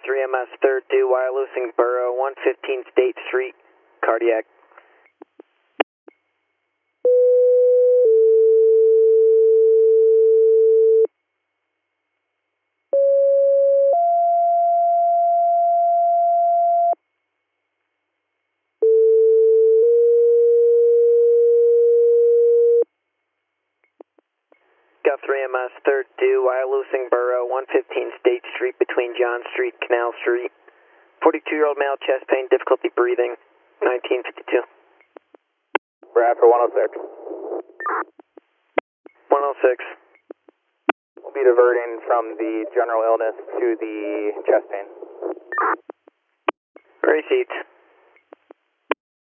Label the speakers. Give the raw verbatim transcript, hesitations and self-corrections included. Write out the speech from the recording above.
Speaker 1: three M S third due, Wyalusing Borough, one fifteen State Street, cardiac. Got three M S third due, Wyalusing Borough, one fifteen State Street between John Street, Canal Street. forty-two-year-old male, chest pain, difficulty breathing, nineteen fifty-two.
Speaker 2: Brad for one oh six.
Speaker 1: one oh six.
Speaker 2: We'll be diverting from the general illness to the chest pain.
Speaker 1: Gray seats.